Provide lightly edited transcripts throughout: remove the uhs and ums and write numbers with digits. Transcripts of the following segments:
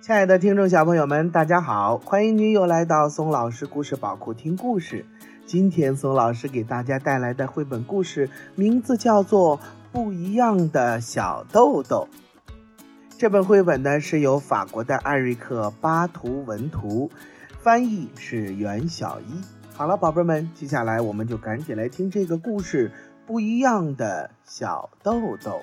亲爱的听众小朋友们，大家好，欢迎您又来到松老师故事宝库听故事。今天松老师给大家带来的绘本故事名字叫做《不一样的小豆豆》。这本绘本呢是由法国的艾瑞克·巴图文图，翻译是袁小一。好了，宝贝们，接下来我们就赶紧来听这个故事《不一样的小豆豆》。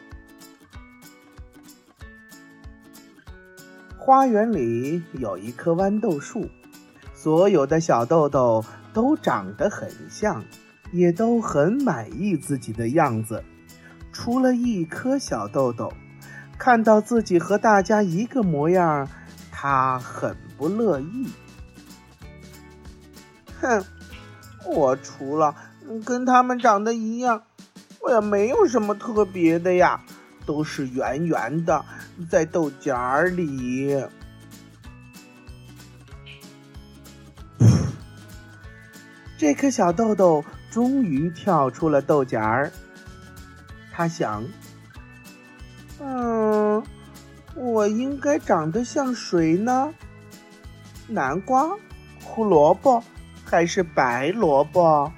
花园里有一棵豌豆树，所有的小豆豆都长得很像，也都很满意自己的样子。除了一颗小豆豆，看到自己和大家一个模样，他很不乐意。哼，我除了跟他们长得一样，我也没有什么特别的呀，都是圆圆的，在豆荚里。这颗小豆豆终于跳出了豆荚，他想，我应该长得像谁呢？南瓜、胡萝卜还是白萝卜？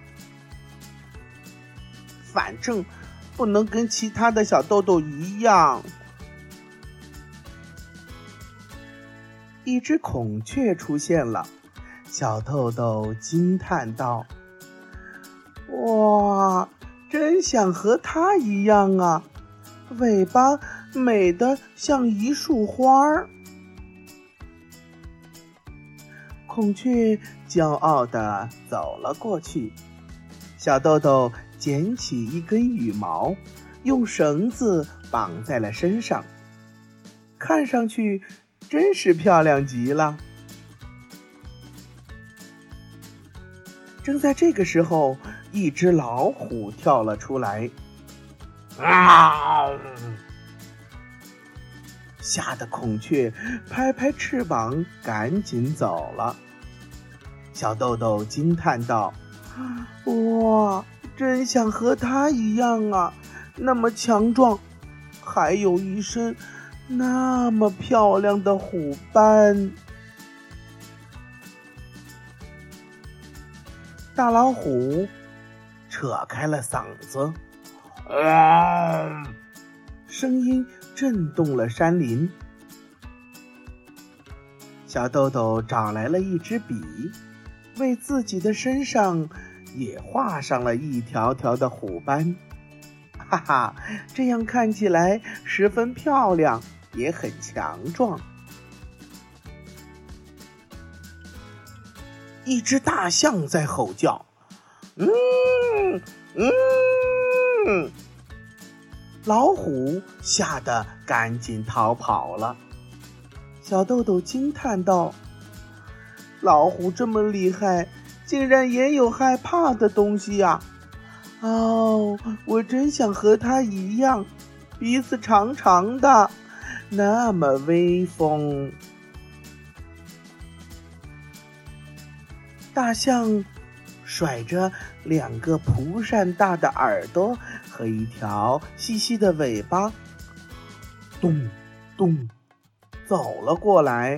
反正不能跟其他的小豆豆一样。一只孔雀出现了，小豆豆惊叹道：哇，真想和它一样啊，尾巴美得像一束花。孔雀骄傲地走了过去，小豆豆捡起一根羽毛，用绳子绑在了身上，看上去真是漂亮极了。正在这个时候，一只老虎跳了出来，吓得孔雀拍拍翅膀赶紧走了。小豆豆惊叹道：哇，真想和它一样啊，那么强壮，还有一身那么漂亮的虎斑。大老虎扯开了嗓子，声音震动了山林。小豆豆找来了一支笔，为自己的身上也画上了一条条的虎斑。哈哈，这样看起来十分漂亮，也很强壮。一只大象在吼叫，老虎吓得赶紧逃跑了。小豆豆惊叹道：老虎这么厉害，竟然也有害怕的东西呀！我真想和它一样，鼻子长长的，那么威风。大象甩着2个蒲扇大的耳朵和一条细细的尾巴，咚咚走了过来。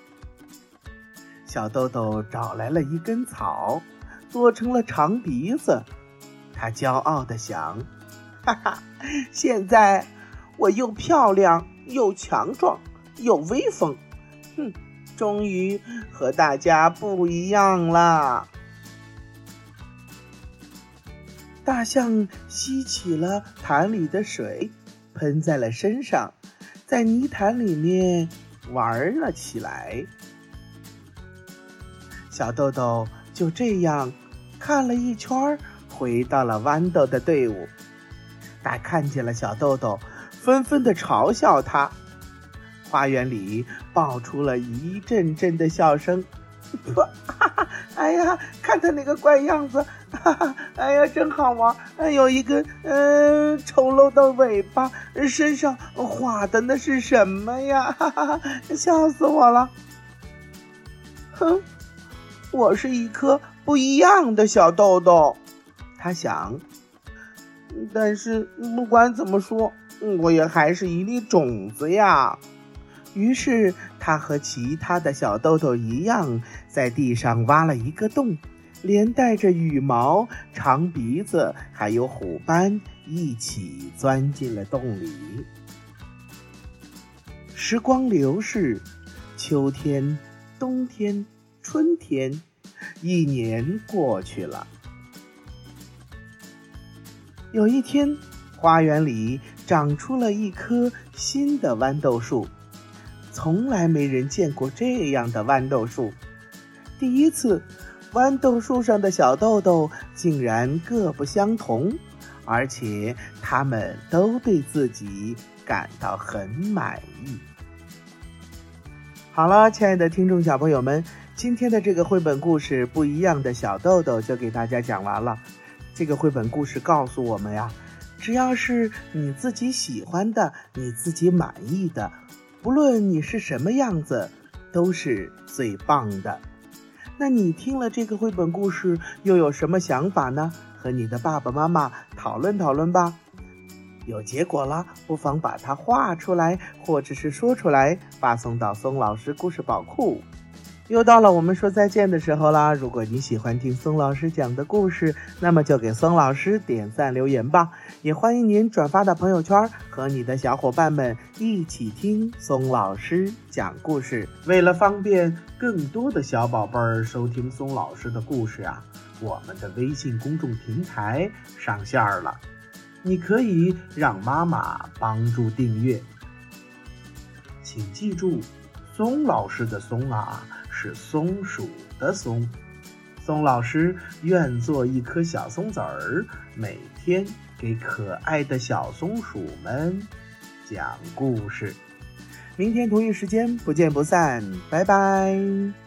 小豆豆找来了一根草，做成了长鼻子。他骄傲地想，哈哈，现在我又漂亮又强壮又威风，终于和大家不一样啦。大象吸起了坛里的水，喷在了身上，在泥潭里面玩了起来。小豆豆就这样看了一圈，回到了豌豆的队伍。大家看见了小豆豆，纷纷地嘲笑他。花园里爆出了一阵阵的笑声。哎呀，看他那个怪样子，哎呀，真好玩！有一根丑陋的尾巴，身上画的那是什么呀？笑死我了！我是一颗不一样的小豆豆，他想。但是不管怎么说，我也还是一粒种子呀。 于是他和其他的小豆豆一样，在地上挖了一个洞，连带着羽毛、长鼻子还有虎斑一起钻进了洞里。时光流逝，秋天、冬天、春天，一年过去了。有一天，花园里长出了一棵新的豌豆树，从来没人见过这样的豌豆树。第一次，豌豆树上的小豆豆竟然各不相同，而且它们都对自己感到很满意。好了，亲爱的听众小朋友们，今天的这个绘本故事《不一样的小豆豆》就给大家讲完了。这个绘本故事告诉我们呀，只要是你自己喜欢的，你自己满意的，不论你是什么样子，都是最棒的。那你听了这个绘本故事又有什么想法呢？和你的爸爸妈妈讨论讨论吧。有结果了，不妨把它画出来，或者是说出来，发送到松老师故事宝库。又到了我们说再见的时候啦！如果你喜欢听松老师讲的故事，那么就给松老师点赞留言吧。也欢迎您转发到朋友圈，和你的小伙伴们一起听松老师讲故事。为了方便更多的小宝贝儿收听松老师的故事啊，我们的微信公众平台上线了，你可以让妈妈帮助订阅。请记住，松老师的松啊，是松鼠的松。松老师愿做一颗小松子儿，每天给可爱的小松鼠们讲故事。明天同一时间不见不散，拜拜。